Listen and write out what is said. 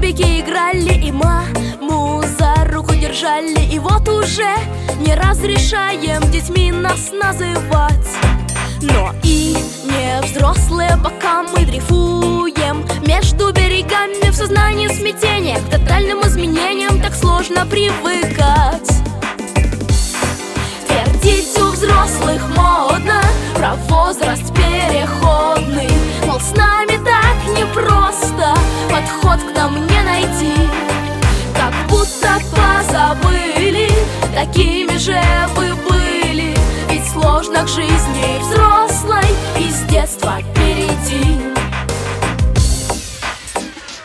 кубики играли и маму за руку держали. И вот уже не разрешаем детьми нас называть. Но и не взрослые, пока мы дрейфуем между берегами в сознании смятения. К тотальным изменениям так сложно привыкать. Твердить у взрослых модно про возраст переходный, мол, с нами так непросто подход к нам не найти. Как будто позабыли, такими же вы были, ведь сложно к жизни взрослым